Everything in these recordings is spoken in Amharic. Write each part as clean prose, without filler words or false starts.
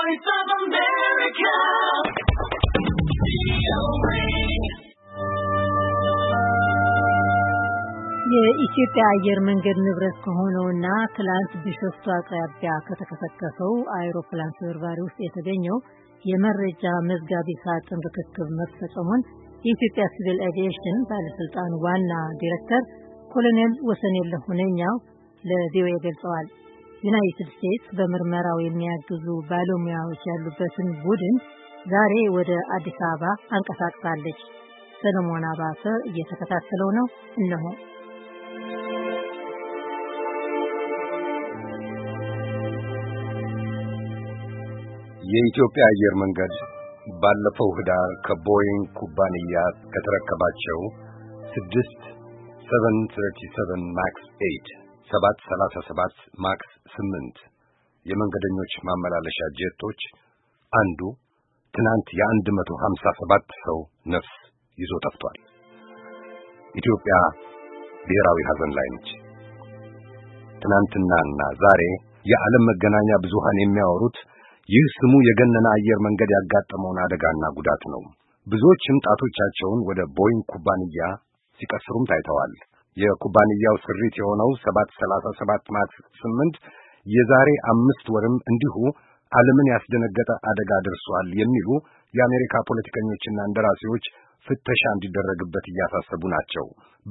Voice of America. የኢትዮጵያ አየር መንገድ ንብረት ከሆነውና ትላንት ቢሾፍቱ አቅራቢያ ከተከሰከሰው አይሮፕላን ስብርባሪ ውስጥ የተገኘው የመረጃ መዝጋቢ ሳጥን ርክክብ መፈጸሙን የኢትዮጵያ ሲቪል አቪዬሽን ባለስልጣን ዋና ዲሬክተር ኮሎኔል ወሰንየለህ ሁነኛው ለቪኦኤ ገልጸዋል። ዩናይትድ ስቴትስ በምርመራው የሚያግዙ ባለሙያዎች ያሉበትን ቡድን ዛሬ ወደ አዲስ አበባ አንቀሳቅሳለች። ሰለሞን አባተ እየተከታተለው ነው። እነሆ የኢትዮጵያ አየር መንገድ ባለፈው ህዳር ከቦይንግ ኩባንያ ከተረከባቸው 737 ማክስ 8 737 ማክስ 8 የመንገደኞች ማመላለሻ ጄቶች አንዱ ትናንት የ157 ሰው ነፍስ ይዞ ጠፍቷል። ኢትዮጵያ ብሔራዊ ሐዘን ላይ ነች። ትናንትናና ዛሬ የዓለም መገናኛ ብዙሃን የሚያወሩት ይህ ስሙ የገነነ አየር መንገድ ያጋጠመውን አደጋና ጉዳት ነው። ብዙዎችም ጣቶቻቸውን ወደ ቦይንግ ኩባንያ ሲቀስሩም ታይተዋል። የኩባንያው ስሪት የሆነው 737 ማክስ 8 የዛሬ 5 ወርም እንዲሁ ዓለምን ያስደነገጠ አደጋ ደርሷል የሚሉ የአሜሪካ ፖለቲከኞችና እንደራሴዎች ፍተሻ እንዲደረግበት እያሳሰቡ ናቸው።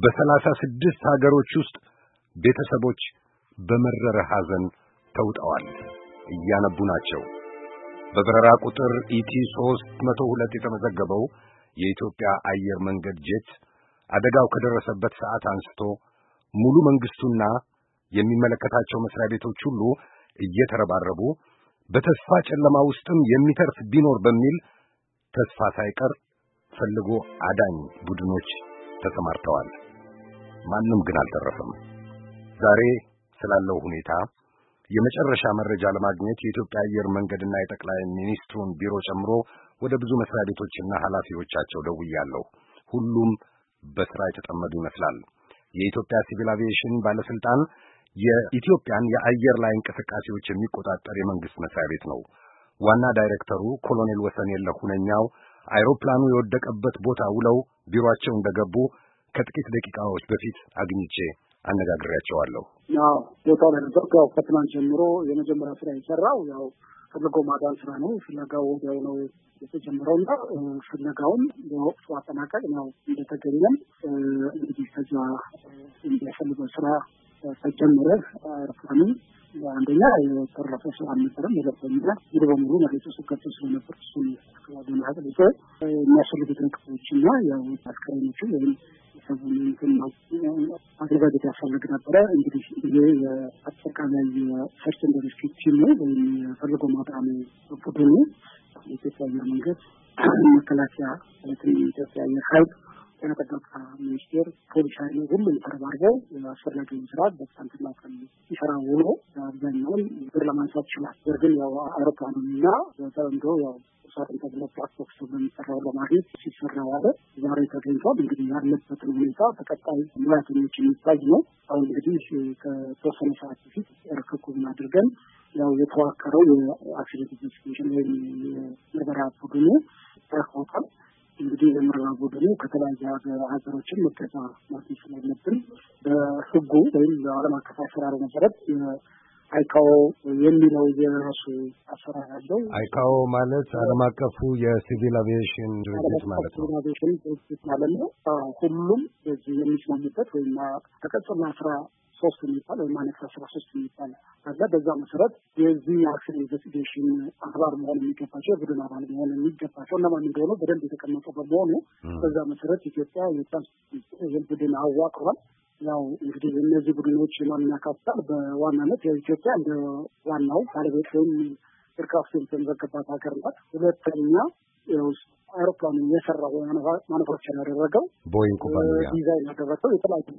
በ36 ሀገሮች ውስጥ ቤተሰቦች በመረረ ሐዘን ተውጠዋል፣ እያነቡ ናቸው። በበረራ ቁጥር ኢቲ 302 የተመዘገበው የኢትዮጵያ አየር መንገድ ጄት አደጋው ከደረሰበት ሰዓት አንስቶ ሙሉ መንግስቱና የሚመለከታቸው መስሪያ ቤቶች ሁሉ እየተረባረቡ በተስፋ ጨለማ ውስጥም የሚተርፍ ቢኖር በሚል ተስፋ ሳይቀር ፈልጎ አዳኝ ቡድኖች ተሰማርተዋል። ማንም ግን አልተረፈም። ዛሬ ስላለው ሁኔታ የመጨረሻ መረጃ ለማግኘት የኢትዮጵያ አየር መንገድና የጠቅላይ ሚኒስትሩን ቢሮ ጨምሮ ወደ ብዙ መስሪያ ቤቶችና ኃላፊዎቻቸው ደውያለሁ። ሁሉም በስራ የተጠመዱ ይመስላል። የኢትዮጵያ ሲቪል አቪዬሽን ባለስልጣን የኢትዮጵያን የአየር ላይ እንቅስቃሴዎች የሚቆጣጠር የመንግስት መስሪያ ቤት ነው። ዋና ዳይሬክተሩ ኮሎኔል ወሰንየለህ ሁነኛው አይሮፕላኑ የወደቀበት ቦታ ውለው ቢሮአቸው እንደገቡ ከጥቂት ደቂቃዎች በፊት አግኝቼ አነጋግሬያቸዋለሁ። ቦታው ላይ ነበርኩ። ከትናንት ጀምሮ የመጀመሪያ ስራ የሰራው ፈልጎ ማዳን ስራ ነው። ፍለጋው ወዲያው ነው የተጀመረውና ፍለጋውን በወቅቱ አጠናቀቅ ነው እንደተገኘም እንግዲህ ከዛ የሚያስፈልገው ስራ ተጀመረ። አይሮፕላኑ አንደኛ የተረፈ ሰው አልነበረም። ሁለተኛ ሙሉ በሙሉ መሬቱ ሲከቱ ስለነበር እሱን አካባቢውን አጥልቶ የሚያስፈልጉት ነገሮችና አስከሬኖቹ ወይም ሰቡን አዘጋጀት ያስፈልግ ነበረ። እንግዲህ ይሄ የአጠቃላይ ሰርች ኤንድ ሬስኪው ቲም ነው ወይም ፈልጎ ማዳን ቡድኑ የኢትዮጵያ አየር መንገድ፣ መከላከያ፣ የኢትዮጵያ አየር ኃይል፣ ጤና ጥበቃ ሚኒስቴር፣ ፖሊስ ኃይል ሁሉም ተረባርበው አስፈላጊውን ስራ በሳንቲና ቀን ይሰራ ውሎ አብዛኛውን ብር ለማንሳት ይችላል። ግን አውሮፕላኑና በተለምዶ ሳጥን ተብሎ ፕላስቲክ በሚሰራው ለማግኘት ሲሰራ ዋለ። ዛሬ ተገኝቷል። እንግዲህ ያለበትን ሁኔታ በቀጣይ ሙያተኞች የሚታይ ነው። አሁን እንግዲህ ከተወሰነ ሰዓት በፊት ርክክቡን አድርገን የተዋቀረው የአክሲደንት ኢንቨስቲጌሽን ወይም የምርመራ ቡድኑ ተቋቋመ። እንግዲህ የምርመራ ቡድኑ ከተለያዩ ሀገሮችን መገዛ ማግኘት ስላለብን በህጉ ወይም በዓለም አቀፍ አሰራር መሰረት አይካኦ የሚለው የራሱ አሰራር አለው። አይካኦ ማለት ዓለም አቀፉ የሲቪል አቪዬሽን ድርጅት ማለት ነው። አቪዬሽን ድርጅት ማለት ነው። ሁሉም በዚህ የሚስማሙበት ወይም ተቀጽላ 13 የሚባል ወይም አነክስ 13 የሚባል አለ። በዛ መሰረት የዚህ አክሽን ኢንቨስቲጌሽን አባል መሆን የሚገባቸው የቡድን አባል መሆን የሚገባቸው እነማን እንደሆኑ በደንብ የተቀመጠ በመሆኑ በዛ መሰረት ኢትዮጵያ የትራንስፖርት ቡድን አዋቅሯል። እንግዲህ እነዚህ ቡድኖች ማንን ያካትታል? በዋናነት የኢትዮጵያ እንደ ዋናው ባለቤት ወይም ኤርክራፍት የተመዘገባት ሀገር ናት። ሁለተኛ አይሮፕላኑ የሰራው ማኑፋክቸር ያደረገው ቦይንግ ኩባንያ ዲዛይን ያደረገው የተለያዩ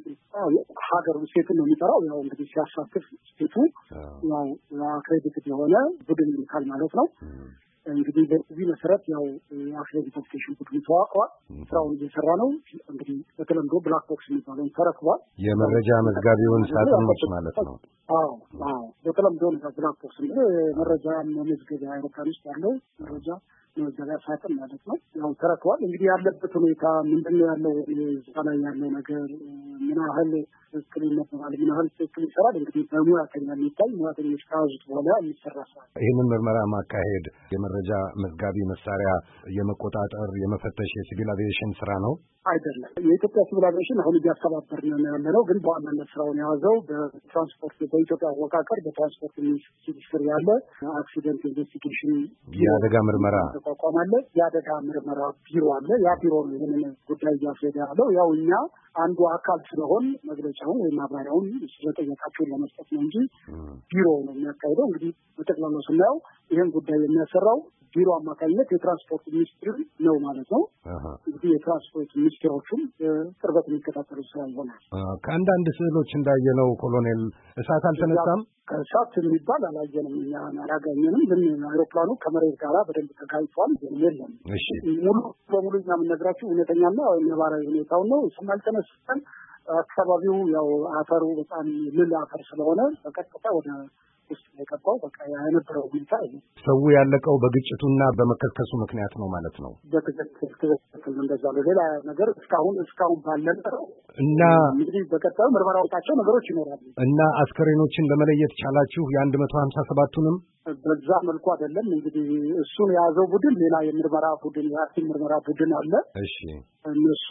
ሀገር ስቴቱን ነው የሚጠራው። እንግዲህ ሲያሳትፍ ስቴቱ አክሬዲትድ የሆነ ቡድን ይልካል ማለት ነው። እንግዲህ በዚህ መሰረት ያው አክሬዲቴሽን ቡድን ተዋቅሯል። ስራውን እየሰራ ነው። እንግዲህ በተለምዶ ብላክ ቦክስ የሚባለውን ተረክቧል። የመረጃ መዝጋቢውን ሳጥኖች ማለት ነው። አዎ በተለምዶ ብላክ ቦክስ መረጃ መዝገቢያ አይሮፕላን ውስጥ ያለው መረጃ መዝገቢያ ሳጥን ማለት ነው። ያው ተረክቧል። እንግዲህ ያለበት ሁኔታ ምንድነው ያለው እዛ ላይ ያለው ነገር ምን ያህል ትክክል ይነበባል፣ ምን ያህል ትክክል ይሰራል፣ እንግዲህ በሙያተኛ የሚታይ ሙያተኞች ከያዙት በኋላ የሚሰራ ስራ። ይህንን ምርመራ ማካሄድ የመረጃ መዝጋቢ መሳሪያ የመቆጣጠር የመፈተሽ የሲቪል አቪዬሽን ስራ ነው አይደለም። የኢትዮጵያ ሲቪል አቪዬሽን አሁን እያስተባበርን ነው ያለነው፣ ግን በዋናነት ስራውን የያዘው በትራንስፖርት በኢትዮጵያ አወቃቀር በትራንስፖርት ሚኒስትር ያለ አክሲደንት ኢንቨስቲጌሽን የአደጋ ምርመራ ተቋም አለ። የአደጋ ምርመራ ቢሮ አለ። ያ ቢሮ ነው ይህንን ጉዳይ እያስሄደ ያለው። ያው እኛ አንዱ አካል ስለሆን መግለጫውን ወይም ማብራሪያውን ስለጠየቃችሁን ለመስጠት ነው እንጂ ቢሮ ነው የሚያካሂደው። እንግዲህ በጠቅላላው ስናየው ይህን ጉዳይ የሚያሰራው ቢሮ አማካኝነት የትራንስፖርት ሚኒስትር ነው ማለት ነው። እንግዲህ የትራንስፖርት ሚኒስትሮቹም ቅርበት የሚከታተሉ ስራ ይሆናል። ከአንዳንድ ስዕሎች እንዳየነው ኮሎኔል እሳት አልተነሳም? እሳት የሚባል አላየንም፣ እኛ አላገኘንም። ግን አይሮፕላኑ ከመሬት ጋራ በደንብ ተጋጭቷል። የለም ሙሉ በሙሉ እኛ የምንነግራችሁ እውነተኛና ነባራዊ ሁኔታውን ነው። እሱም አልተነሳም። አካባቢው ያው አፈሩ በጣም ልል አፈር ስለሆነ በቀጥታ ወደ ውስጥ የገባው በቃ የነበረው ሁኔታ ይሄ ሰው ያለቀው በግጭቱና በመከስከሱ ምክንያት ነው ማለት ነው። በትክክል እንደዛ ነው። ሌላ ነገር እስካሁን ባለን እና እንግዲህ በቀጣዩ ምርመራዎቻቸው ነገሮች ይኖራሉ እና አስከሬኖችን ለመለየት ቻላችሁ የ157ቱንም? በዛ መልኩ አይደለም እንግዲህ እሱን የያዘው ቡድን ሌላ የምርመራ ቡድን የአክቲቭ ምርመራ ቡድን አለ። እሺ እነሱ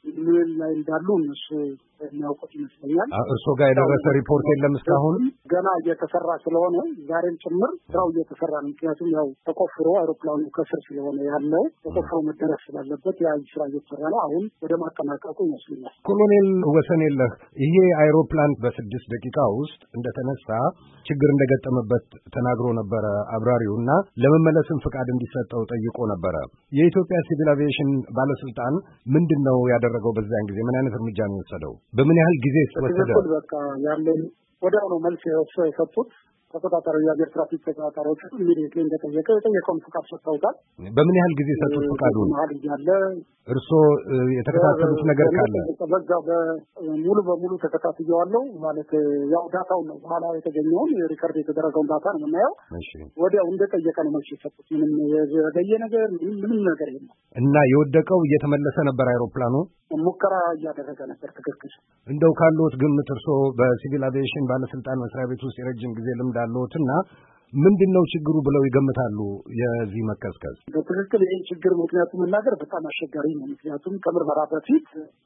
ምን ላይ እንዳሉ እነሱ የሚያውቁት ይመስለኛል። እርስዎ ጋር የደረሰ ሪፖርት የለም እስካሁን? ገና እየተሰራ ስለሆነ ዛሬም ጭምር ስራው እየተሰራ ነው። ምክንያቱም ያው ተቆፍሮ አይሮፕላኑ ከስር ስለሆነ ያለው ተቆፍሮ መደረስ ስላለበት ያ ስራ እየተሰራ ነው። አሁን ወደ ማጠናቀቁ ይመስለኛል። ኮሎኔል ወሰንየለህ ይሄ አይሮፕላን በ6 ደቂቃ ውስጥ እንደተነሳ ችግር እንደገጠመበት ተናግሮ ነበረ አብራሪው እና ለመመለስም ፍቃድ እንዲሰጠው ጠይቆ ነበረ። የኢትዮጵያ ሲቪል አቪዬሽን ባለስልጣን ምንድነው ያደረገው? በዛን ጊዜ ምን አይነት እርምጃ ነው የወሰደው? በምን ያህል ጊዜ ወሰደ? በቃ ያለን ወዲያው ነው መልስ የሰጡት። ተቆጣጣሪው የአየር ትራፊክ ተቆጣጣሪዎች ኢሚዲየትሊ የጠየቀውን ፍቃድ ሰጥተውታል። በምን ያህል ጊዜ ሰጡት ፍቃዱን? መሀል እያለ እርስዎ የተከታተሉት ነገር ካለ? በዛው ሙሉ በሙሉ ተከታትየዋለሁ። ማለት ያው ዳታውን ነው በኋላ የተገኘውን ሪከርድ የተደረገውን ዳታ ነው የምናየው። ወዲያው እንደጠየቀ ነው መልስ የሰጡት። ምንም የዘገየ ነገር ምንም ነገር የለም። እና የወደቀው እየተመለሰ ነበር አይሮፕላኑ? ሙከራ እያደረገ ነበር። ትክክል። እንደው ካለዎት ግምት እርስዎ በሲቪል አቪዬሽን ባለስልጣን መስሪያ ቤት ውስጥ የረጅም ጊዜ ልምድ አለዎትና ምንድነው ችግሩ ብለው ይገምታሉ? የዚህ መከስከስ በትክክል ይህን ችግር ምክንያቱ መናገር በጣም አስቸጋሪ ነው። ምክንያቱም ከምርመራ በፊት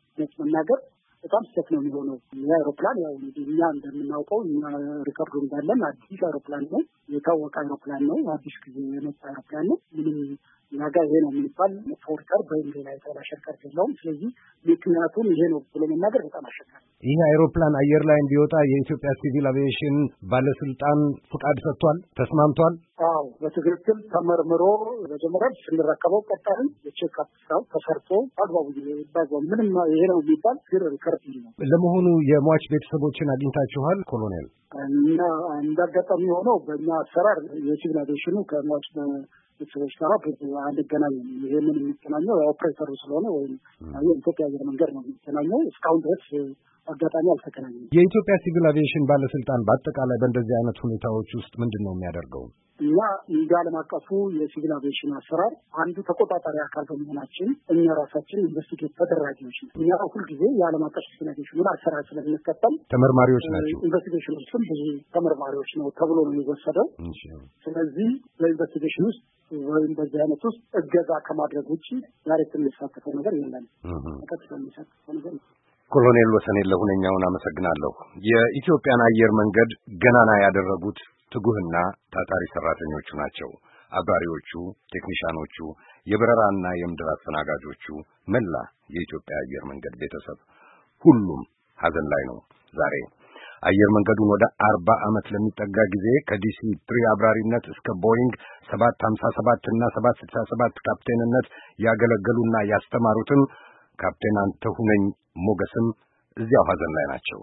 መናገር በጣም ስህተት ነው የሚሆነው። የአይሮፕላን ያው እኛ እንደምናውቀው እኛ ሪከርዱ እንዳለን አዲስ አይሮፕላን ነው፣ የታወቀ አይሮፕላን ነው፣ አዲስ ጊዜ የመጣ አይሮፕላን ነው። ምንም ናጋ ይሄ ነው የሚባል ፎርከር ወይም ሌላ የተላሸከር የለውም። ስለዚህ ምክንያቱም ይሄ ነው ብሎ መናገር በጣም አስቸጋሪ። ይህ አይሮፕላን አየር ላይ እንዲወጣ የኢትዮጵያ ሲቪል አቪዬሽን ባለስልጣን ፍቃድ ሰጥቷል? ተስማምቷል? አዎ በትክክል ተመርምሮ መጀመሪያ ስንረከበው ቀጣይ የቼክአፕ ስራው ተሰርቶ አግባቡ ምንም ይሄ ነው የሚባል ሪከርድ የለም። ለመሆኑ የሟች ቤተሰቦችን አግኝታችኋል ኮሎኔል? እና እንዳጋጣሚ ሆነው በእኛ አሰራር የሲቪል አቪዬሽኑ ከሟች ቤተሰቦች ጋር አንገናኝም። ይሄንን የሚገናኘው ኦፕሬተሩ ስለሆነ ወይም የኢትዮጵያ አየር መንገድ ነው የሚገናኘው። እስካሁን ድረስ አጋጣሚ አልተገናኘም። የኢትዮጵያ ሲቪል አቪዬሽን ባለስልጣን በአጠቃላይ በእንደዚህ አይነት ሁኔታዎች ውስጥ ምንድን ነው የሚያደርገው? እኛ እንደ ዓለም አቀፉ የሲቪል አቪዬሽን አሰራር አንዱ ተቆጣጣሪ አካል በመሆናችን እኛ ራሳችን ኢንቨስቲጌት ተደራጊዎች ነው። እኛ ሁልጊዜ የዓለም አቀፍ ሲቪል አቪዬሽን አሰራር ስለምንከተል ተመርማሪዎች ናቸው። ኢንቨስቲጌሽን ውስጥም ብዙ ተመርማሪዎች ነው ተብሎ ነው የሚወሰደው። ስለዚህ በኢንቨስቲጌሽን ውስጥ ወይም በዚህ አይነት ውስጥ እገዛ ከማድረግ ውጭ ዳይሬክት የሚሳተፈው ነገር የለም። ቀጥታ የሚሳተፈው ነገር ኮሎኔል ወሰንየለህ ሁነኛውን አመሰግናለሁ። የኢትዮጵያን አየር መንገድ ገናና ያደረጉት ትጉህና ታታሪ ሰራተኞቹ ናቸው። አብራሪዎቹ፣ ቴክኒሻኖቹ፣ የበረራና የምድር አስተናጋጆቹ፣ መላ የኢትዮጵያ አየር መንገድ ቤተሰብ ሁሉም ሀዘን ላይ ነው ዛሬ። አየር መንገዱን ወደ 40 ዓመት ለሚጠጋ ጊዜ ከዲሲ 3 አብራሪነት እስከ ቦይንግ 757 እና 767 ካፕቴንነት ያገለገሉና ያስተማሩትን ካፕቴን አንተሁነኝ ሞገስም እዚያው ሀዘን ላይ ናቸው።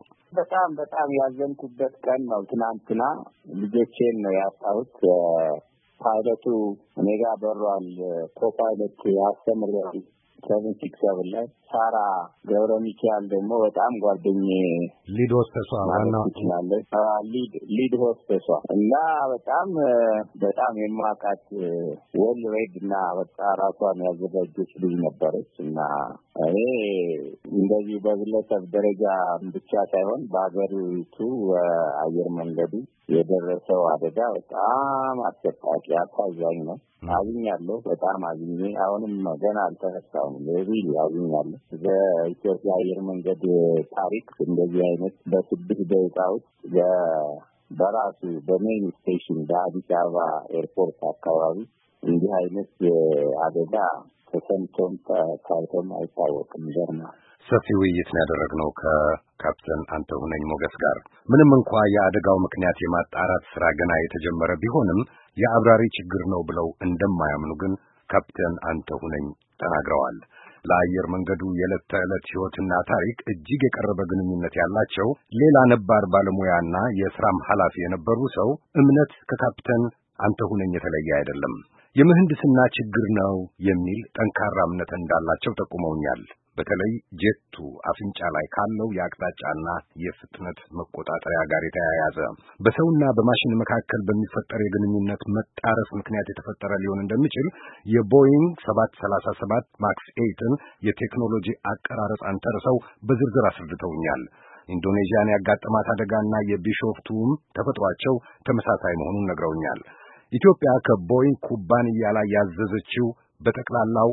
በጣም ያዘንኩበት ቀን ነው። ትናንትና ልጆቼን ነው ያጣሁት። ፓይለቱ እኔ ጋር በሯል ኮፓይለት ያስተምራል 767 ላይ ሳራ ገብረ ሚካኤል ደግሞ በጣም ጓደኛዬ ሊድ ሆስተሷ ዋናው ሊድ ሆስተሷ እና በጣም የማውቃት ወል ሬድ እና በጣም ራሷን ያዘጋጀች ልጅ ነበረች እና እኔ እንደዚህ በግለሰብ ደረጃ ብቻ ሳይሆን በአገሪቱ አየር መንገዱ የደረሰው አደጋ በጣም አስፈላጊ አሳዛኝ ነው። አዝኛለሁ በጣም አዝኜ አሁንም ገና አልተነሳሁም። ለዚህ አዝኛለሁ። በኢትዮጵያ አየር መንገድ ታሪክ እንደዚህ አይነት በ6 ደቂቃ ውስጥ በራሱ በሜን ስቴሽን በአዲስ አበባ ኤርፖርት አካባቢ እንዲህ አይነት አደጋ ተሰምቶም ታይቶም አይታወቅም። ገርማ ሰፊ ውይይት ነው ያደረግነው ከካፕቴን አንተሁነኝ ሞገስ ጋር። ምንም እንኳን የአደጋው ምክንያት የማጣራት ስራ ገና የተጀመረ ቢሆንም የአብራሪ ችግር ነው ብለው እንደማያምኑ ግን ካፕቴን አንተሁነኝ ተናግረዋል። ለአየር መንገዱ የዕለት ተዕለት ሕይወትና ታሪክ እጅግ የቀረበ ግንኙነት ያላቸው ሌላ ነባር ባለሙያና የሥራም ኃላፊ የነበሩ ሰው እምነት ከካፕቴን አንተሁነኝ የተለየ አይደለም። የምህንድስና ችግር ነው የሚል ጠንካራ እምነት እንዳላቸው ጠቁመውኛል። በተለይ ጄቱ አፍንጫ ላይ ካለው የአቅጣጫና የፍጥነት መቆጣጠሪያ ጋር የተያያዘ በሰውና በማሽን መካከል በሚፈጠር የግንኙነት መጣረስ ምክንያት የተፈጠረ ሊሆን እንደሚችል የቦይንግ 737 ማክስ 8ን የቴክኖሎጂ አቀራረጽ አንተርሰው በዝርዝር አስረድተውኛል። ኢንዶኔዥያን ያጋጠማት አደጋና የቢሾፍቱም ተፈጥሯቸው ተመሳሳይ መሆኑን ነግረውኛል። ኢትዮጵያ ከቦይንግ ኩባንያ ላይ ያዘዘችው በጠቅላላው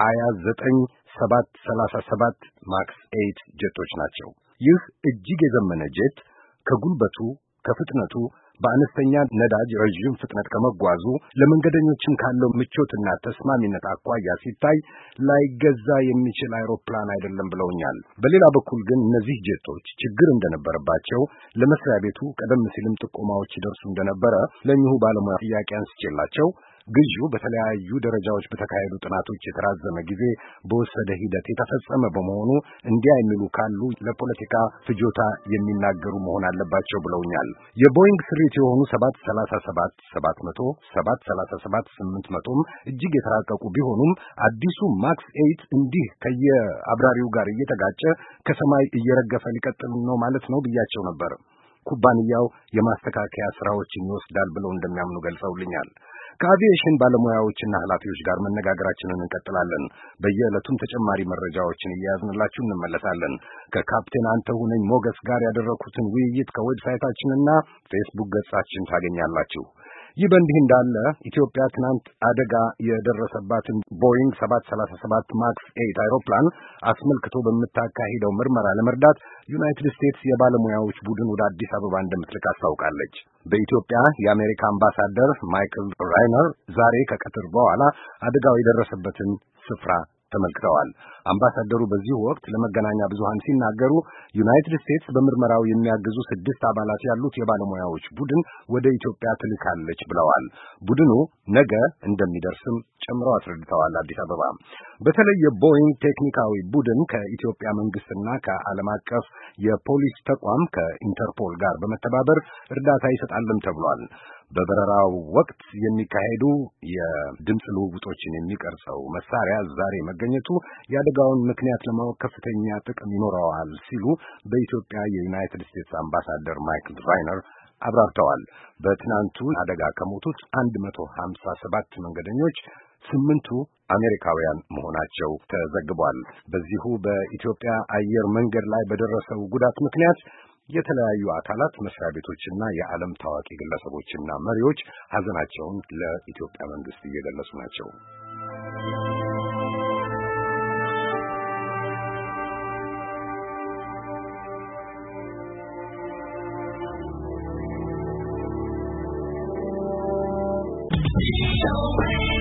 29737 ማክስ 8 ጄቶች ናቸው። ይህ እጅግ የዘመነ ጄት ከጉልበቱ ከፍጥነቱ በአነስተኛ ነዳጅ ረዥም ፍጥነት ከመጓዙ ለመንገደኞችም ካለው ምቾትና ተስማሚነት አኳያ ሲታይ ላይገዛ የሚችል አይሮፕላን አይደለም ብለውኛል። በሌላ በኩል ግን እነዚህ ጄቶች ችግር እንደነበረባቸው ለመስሪያ ቤቱ ቀደም ሲልም ጥቆማዎች ይደርሱ እንደነበረ ለእኚሁ ባለሙያ ጥያቄ አንስቼላቸው ግዢው በተለያዩ ደረጃዎች በተካሄዱ ጥናቶች የተራዘመ ጊዜ በወሰደ ሂደት የተፈጸመ በመሆኑ እንዲያ የሚሉ ካሉ ለፖለቲካ ፍጆታ የሚናገሩ መሆን አለባቸው ብለውኛል። የቦይንግ ስሪት የሆኑ 737 700 737 800ም እጅግ የተራቀቁ ቢሆኑም አዲሱ ማክስ 8 እንዲህ ከየአብራሪው ጋር እየተጋጨ ከሰማይ እየረገፈ ሊቀጥል ነው ማለት ነው ብያቸው ነበር። ኩባንያው የማስተካከያ ስራዎችን ይወስዳል ብለው እንደሚያምኑ ገልጸውልኛል። ከአቪዬሽን ባለሙያዎችና ኃላፊዎች ጋር መነጋገራችንን እንቀጥላለን። በየዕለቱም ተጨማሪ መረጃዎችን እያያዝንላችሁ እንመለሳለን። ከካፕቴን አንተሁነኝ ሞገስ ጋር ያደረኩትን ውይይት ከዌብሳይታችንና ፌስቡክ ገጻችን ታገኛላችሁ። ይህ በእንዲህ እንዳለ ኢትዮጵያ ትናንት አደጋ የደረሰባትን ቦይንግ 737 ማክስ 8 አይሮፕላን አስመልክቶ በምታካሂደው ምርመራ ለመርዳት ዩናይትድ ስቴትስ የባለሙያዎች ቡድን ወደ አዲስ አበባ እንደምትልክ አስታውቃለች። በኢትዮጵያ የአሜሪካ አምባሳደር ማይክል ራይነር ዛሬ ከቀትር በኋላ አደጋው የደረሰበትን ስፍራ ተመልክተዋል። አምባሳደሩ በዚህ ወቅት ለመገናኛ ብዙሃን ሲናገሩ ዩናይትድ ስቴትስ በምርመራው የሚያግዙ 6 አባላት ያሉት የባለሙያዎች ቡድን ወደ ኢትዮጵያ ትልካለች ብለዋል። ቡድኑ ነገ እንደሚደርስም ጨምረው አስረድተዋል። አዲስ አበባ በተለይ የቦይንግ ቴክኒካዊ ቡድን ከኢትዮጵያ መንግስትና ከዓለም አቀፍ የፖሊስ ተቋም ከኢንተርፖል ጋር በመተባበር እርዳታ ይሰጣልም ተብሏል። በበረራው ወቅት የሚካሄዱ የድምፅ ልውውጦችን የሚቀርጸው መሳሪያ ዛሬ መገኘቱ የአደጋውን ምክንያት ለማወቅ ከፍተኛ ጥቅም ይኖረዋል ሲሉ በኢትዮጵያ የዩናይትድ ስቴትስ አምባሳደር ማይክል ራይነር አብራርተዋል። በትናንቱ አደጋ ከሞቱት 157 መንገደኞች 8ቱ አሜሪካውያን መሆናቸው ተዘግቧል። በዚሁ በኢትዮጵያ አየር መንገድ ላይ በደረሰው ጉዳት ምክንያት የተለያዩ አካላት መስሪያ ቤቶችና የዓለም ታዋቂ ግለሰቦችና መሪዎች ሐዘናቸውን ለኢትዮጵያ መንግስት እየገለጹ ናቸው። Show